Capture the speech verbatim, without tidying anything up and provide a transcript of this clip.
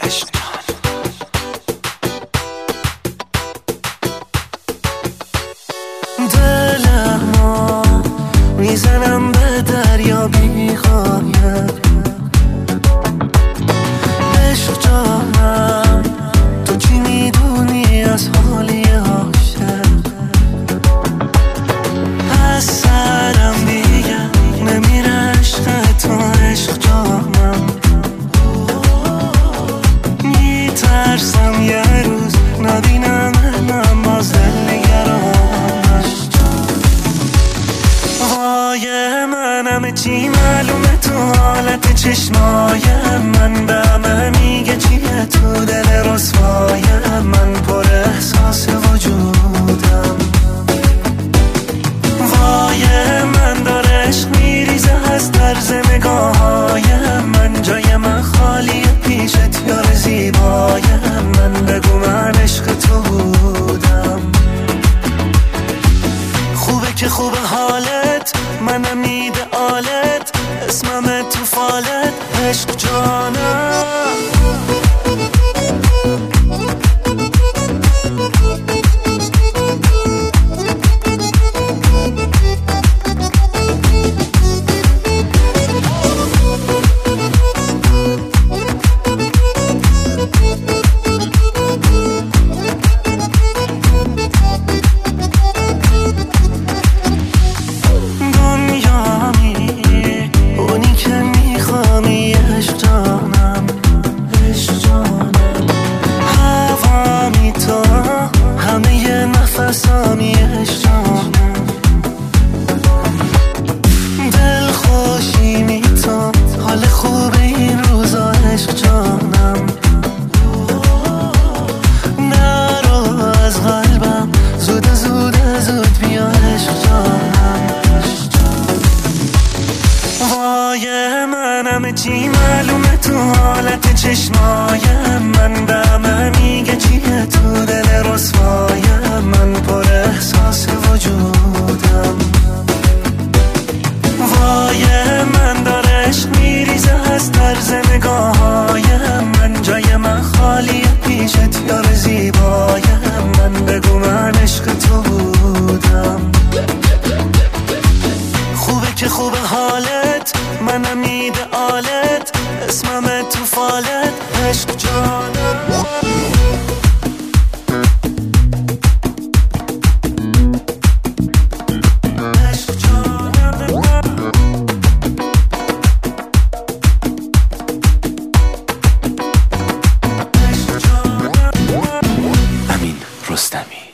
عشق جان. دلمو میزنم به دریا بی غایت، عشق جانم تو چی میدونی از حالی عاشق؟ از سرم دیگه نمیره عشق تو، عشق جانم میترسم یه روز نبینم من باز نگرانش. وای منم چی معلومه تو حالت چشمای من، به همه میگه چیه تو دل رسوای من، پر احساس وجودم. وای من داره عشق میریزه از طرز نگاههای من، جای من خالیه پیشت یار زیبای من، بگو من عشق تو بودم. خوبه که خوبه حالت، منم ایدئالت، اسمم تو فالت، عشق جانم. دل خوشی میتون حال خوب این روزا، عشق جانم. نرو از قلبم زود زود زود بیا عشق جانم. وای منم چی معلومه تو حالت چشمای من، به همه میگه چیه تو دل رسوای من، پر احساس وجودم. وای من داره عشق میریزه از طرز نگاههای من، جای من خالیه پیشت یار زیبای من، بگو من عشق تو بودم. خوبه که خوبه حالت، منم ایدئالت، اسمم تو فالت، عشق جانم. امین رستمی.